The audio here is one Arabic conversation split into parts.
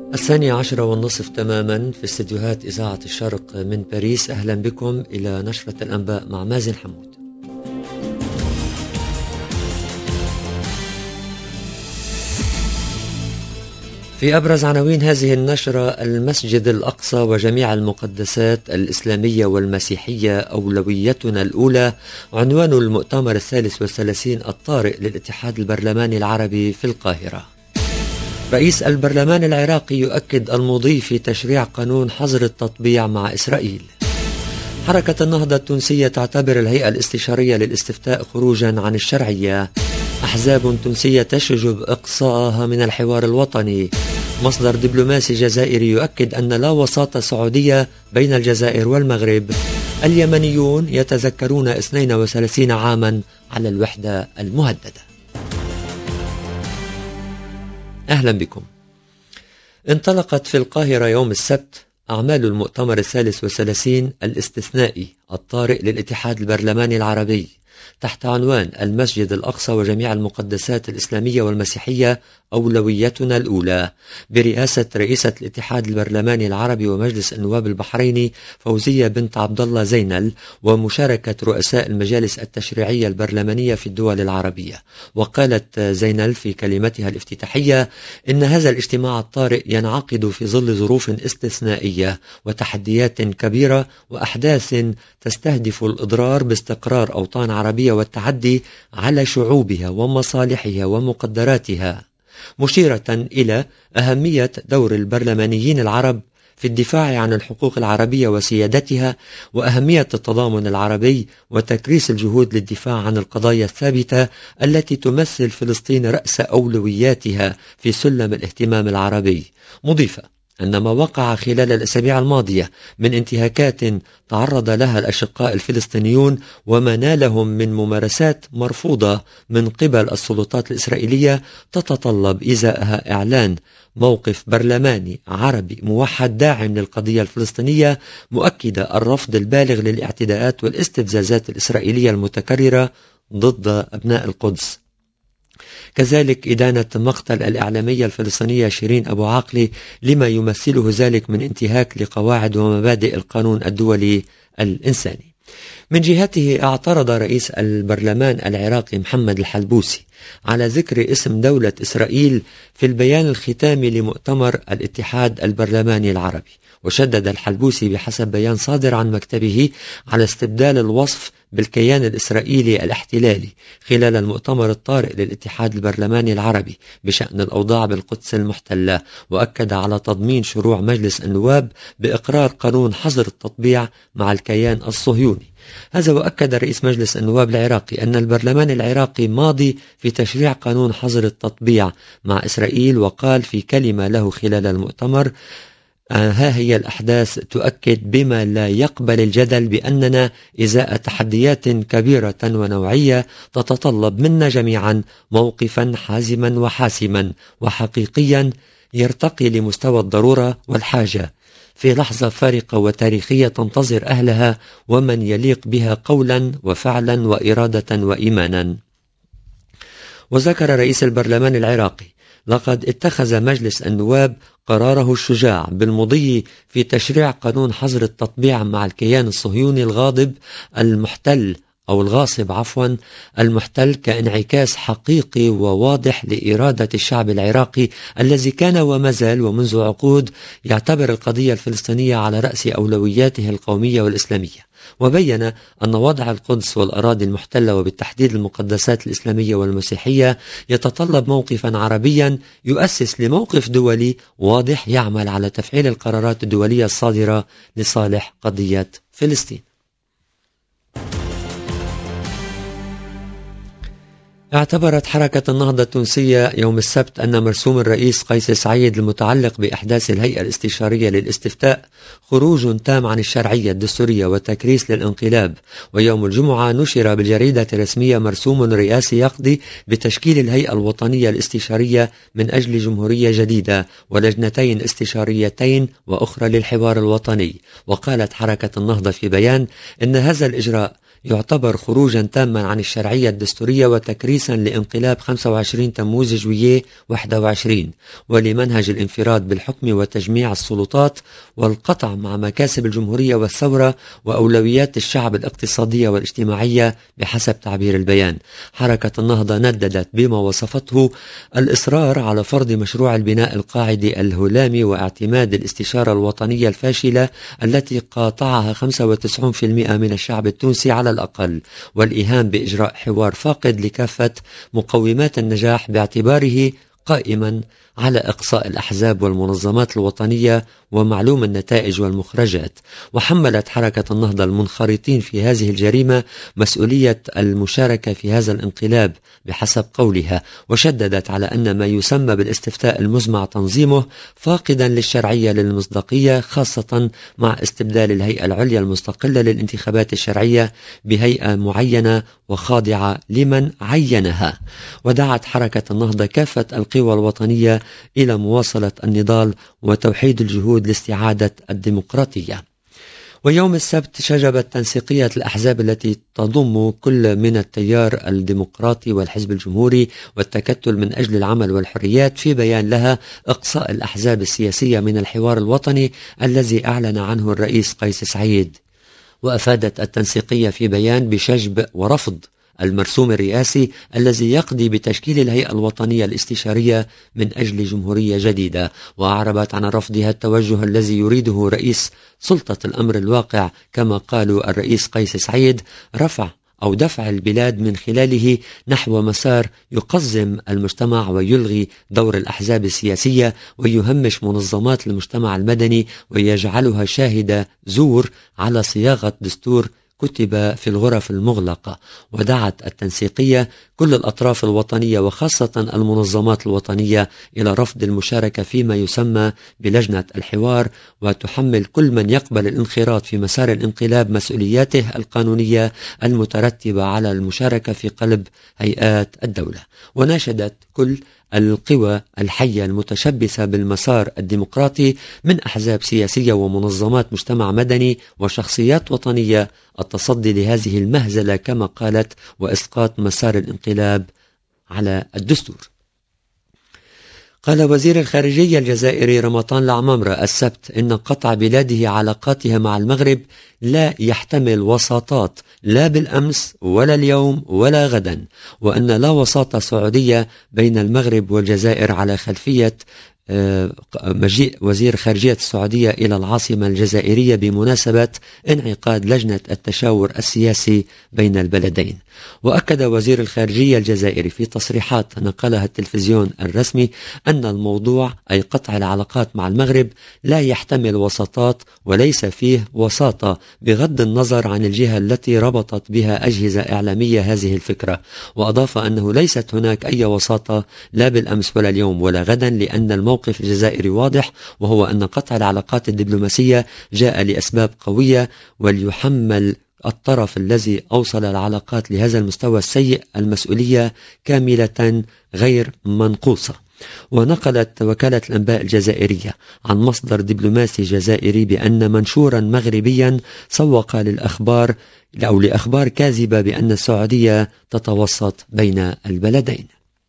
12:30 تماما في استديوهات إذاعة الشرق من باريس. أهلا بكم إلى نشرة الأنباء مع مازن حمود. في أبرز عناوين هذه النشرة: المسجد الأقصى وجميع المقدسات الإسلامية والمسيحية أولويتنا الأولى، عنوان المؤتمر 33 الطارئ للاتحاد البرلماني العربي في القاهرة. رئيس البرلمان العراقي يؤكد المضي في تشريع قانون حظر التطبيع مع إسرائيل. حركة النهضة التونسية تعتبر الهيئة الاستشارية للاستفتاء خروجا عن الشرعية. أحزاب تونسية تشجب إقصاءها من الحوار الوطني. مصدر دبلوماسي جزائري يؤكد أن لا وساطة سعودية بين الجزائر والمغرب. اليمنيون يتذكرون 32 عاما على الوحدة المهددة. أهلا بكم. انطلقت في القاهرة يوم السبت أعمال المؤتمر 33 الاستثنائي الطارئ للاتحاد البرلماني العربي تحت عنوان المسجد الأقصى وجميع المقدسات الإسلامية والمسيحية أولويتنا الأولى، برئاسة رئيسة الاتحاد البرلماني العربي ومجلس النواب البحريني فوزية بنت عبد الله زينل، ومشاركة رؤساء المجالس التشريعية البرلمانية في الدول العربية. وقالت زينل في كلمتها الافتتاحية إن هذا الاجتماع الطارئ ينعقد في ظل ظروف استثنائية وتحديات كبيرة وأحداث تستهدف الإضرار باستقرار أوطان عربية والتعدي على شعوبها ومصالحها ومقدراتها، مشيرة إلى أهمية دور البرلمانيين العرب في الدفاع عن الحقوق العربية وسيادتها، وأهمية التضامن العربي وتكريس الجهود للدفاع عن القضايا الثابتة التي تمثل فلسطين رأس أولوياتها في سلم الاهتمام العربي، مضيفة أن ما وقع خلال الأسابيع الماضية من انتهاكات تعرض لها الأشقاء الفلسطينيون وما نالهم من ممارسات مرفوضة من قبل السلطات الإسرائيلية تتطلب إزاءها إعلان موقف برلماني عربي موحد داعم للقضية الفلسطينية، مؤكدة الرفض البالغ للاعتداءات والاستفزازات الإسرائيلية المتكررة ضد أبناء القدس. كذلك إدانة مقتل الإعلامية الفلسطينية شيرين أبو عاقلة لما يمثله ذلك من انتهاك لقواعد ومبادئ القانون الدولي الإنساني. من جهته اعترض رئيس البرلمان العراقي محمد الحلبوسي على ذكر اسم دولة إسرائيل في البيان الختامي لمؤتمر الاتحاد البرلماني العربي، وشدد الحلبوسي بحسب بيان صادر عن مكتبه على استبدال الوصف بالكيان الإسرائيلي الاحتلالي خلال المؤتمر الطارئ للاتحاد البرلماني العربي بشأن الأوضاع بالقدس المحتلة، وأكد على تضمين شروع مجلس النواب بإقرار قانون حظر التطبيع مع الكيان الصهيوني. هذا وأكد رئيس مجلس النواب العراقي أن البرلمان العراقي ماضي في تشريع قانون حظر التطبيع مع إسرائيل، وقال في كلمة له خلال المؤتمر: ها هي الأحداث تؤكد بما لا يقبل الجدل بأننا إزاء تحديات كبيرة ونوعية تتطلب منا جميعا موقفا حازما وحاسما وحقيقيا يرتقي لمستوى الضرورة والحاجة في لحظة فارقة وتاريخية تنتظر أهلها ومن يليق بها قولا وفعلا وإرادة وإيمانا. وذكر رئيس البرلمان العراقي: لقد اتخذ مجلس النواب قراره الشجاع بالمضي في تشريع قانون حظر التطبيع مع الكيان الصهيوني الغاصب المحتل كانعكاس حقيقي وواضح لإرادة الشعب العراقي الذي كان وما زال ومنذ عقود يعتبر القضية الفلسطينية على رأس أولوياته القومية والإسلامية. وبين أن وضع القدس والأراضي المحتلة وبالتحديد المقدسات الإسلامية والمسيحية يتطلب موقفا عربيا يؤسس لموقف دولي واضح يعمل على تفعيل القرارات الدولية الصادرة لصالح قضية فلسطين. اعتبرت حركة النهضة التونسية يوم السبت أن مرسوم الرئيس قيس سعيد المتعلق بإحداث الهيئة الاستشارية للاستفتاء خروج تام عن الشرعية الدستورية وتكريس للانقلاب. ويوم الجمعة نشر بالجريدة الرسمية مرسوم رئاسي يقضي بتشكيل الهيئة الوطنية الاستشارية من أجل جمهورية جديدة ولجنتين استشاريتين وأخرى للحوار الوطني. وقالت حركة النهضة في بيان إن هذا الإجراء يعتبر خروجا تاما عن الشرعية الدستورية وتكريسا تأسيسا لانقلاب 25 تموز جوييه 21 ولمنهج الانفراد بالحكم وتجميع السلطات والقطع مع مكاسب الجمهورية والثورة وأولويات الشعب الاقتصادية والاجتماعية بحسب تعبير البيان. حركة النهضة نددت بما وصفته الإصرار على فرض مشروع البناء القاعدي الهلامي واعتماد الاستشارة الوطنية الفاشلة التي قاطعها 95% من الشعب التونسي على الأقل، والإيهام بإجراء حوار فاقد لكافة مقومات النجاح باعتباره قائما على إقصاء الأحزاب والمنظمات الوطنية ومعلوم النتائج والمخرجات. وحملت حركة النهضة المنخرطين في هذه الجريمة مسؤولية المشاركة في هذا الانقلاب بحسب قولها، وشددت على أن ما يسمى بالاستفتاء المزمع تنظيمه فاقدا للشرعية للمصداقية، خاصة مع استبدال الهيئة العليا المستقلة للانتخابات الشرعية بهيئة معينة وخاضعة لمن عينها. ودعت حركة النهضة كافة القوى الوطنية إلى مواصلة النضال وتوحيد الجهود لاستعادة الديمقراطية. ويوم السبت شجبت تنسيقية الأحزاب التي تضم كل من التيار الديمقراطي والحزب الجمهوري والتكتل من أجل العمل والحريات في بيان لها إقصاء الأحزاب السياسية من الحوار الوطني الذي أعلن عنه الرئيس قيس سعيد. وأفادت التنسيقية في بيان بشجب ورفض المرسوم الرئاسي الذي يقضي بتشكيل الهيئة الوطنية الاستشارية من أجل جمهورية جديدة، وأعربت عن رفضها التوجه الذي يريده رئيس سلطة الأمر الواقع كما قالوا الرئيس قيس سعيد دفع البلاد من خلاله نحو مسار يقزم المجتمع ويلغي دور الأحزاب السياسية ويهمش منظمات المجتمع المدني ويجعلها شاهدة زور على صياغة دستور كتب في الغرف المغلقة. ودعت التنسيقية كل الأطراف الوطنية وخاصة المنظمات الوطنية إلى رفض المشاركة فيما يسمى بلجنة الحوار، وتحمل كل من يقبل الانخراط في مسار الانقلاب مسؤولياته القانونية المترتبة على المشاركة في قلب هيئات الدولة. وناشدت كل القوى الحية المتشبثة بالمسار الديمقراطي من أحزاب سياسية ومنظمات مجتمع مدني وشخصيات وطنية التصدي لهذه المهزلة كما قالت وإسقاط مسار الانقلاب على الدستور. قال وزير الخارجية الجزائري رمضان العمامرة السبت إن قطع بلاده علاقاتها مع المغرب لا يحتمل وساطات لا بالأمس ولا اليوم ولا غدا، وأن لا وساطة سعودية بين المغرب والجزائر على خلفية مجيء وزير خارجية السعودية إلى العاصمة الجزائرية بمناسبة انعقاد لجنة التشاور السياسي بين البلدين. وأكد وزير الخارجية الجزائري في تصريحات نقلها التلفزيون الرسمي أن الموضوع أي قطع العلاقات مع المغرب لا يحتمل وساطات وليس فيه وساطة بغض النظر عن الجهة التي ربطت بها أجهزة إعلامية هذه الفكرة. وأضاف أنه ليست هناك أي وساطة لا بالأمس ولا اليوم ولا غدا، لأن الموقف الجزائري واضح، وهو أن قطع العلاقات الدبلوماسية جاء لأسباب قوية، وليحمل الطرف الذي أوصل العلاقات لهذا المستوى السيء المسؤولية كاملة غير منقوصة. ونقلت وكالة الأنباء الجزائرية عن مصدر دبلوماسي جزائري بأن منشورا مغربيا سوق لأخبار كاذبة بأن السعودية تتوسط بين البلدين.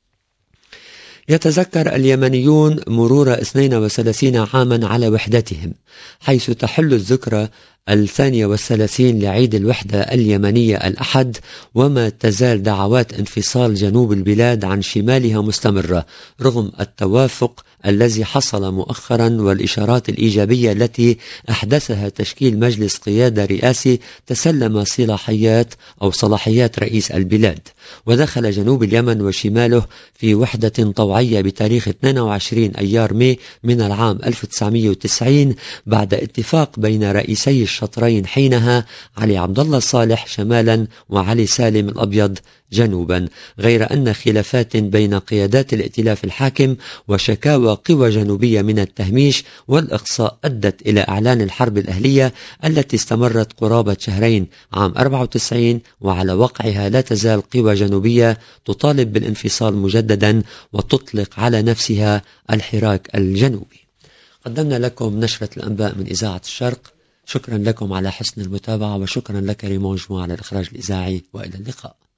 يتذكر اليمنيون مرور 32 عاما على وحدتهم، حيث تحل الذكرى 32 لعيد الوحدة اليمنية الأحد، وما تزال دعوات انفصال جنوب البلاد عن شمالها مستمرة رغم التوافق الذي حصل مؤخرا والإشارات الإيجابية التي أحدثها تشكيل مجلس قيادة رئاسي تسلم صلاحيات رئيس البلاد. ودخل جنوب اليمن وشماله في وحدة طوعية بتاريخ 22 أيار ماي من العام 1990 بعد اتفاق بين رئيسي الشطرين حينها علي عبد الله صالح شمالا وعلي سالم الأبيض جنوبا، غير أن خلافات بين قيادات الائتلاف الحاكم وشكاوى قوى جنوبية من التهميش والإقصاء أدت إلى إعلان الحرب الأهلية التي استمرت قرابة شهرين عام 94، وعلى وقعها لا تزال قوى جنوبية تطالب بالانفصال مجددا وتطلق على نفسها الحراك الجنوبي. قدمنا لكم نشرة الأنباء من إذاعة الشرق. شكرا لكم على حسن المتابعة، وشكرا لك ريمون جموع على الإخراج الإذاعي، وإلى اللقاء.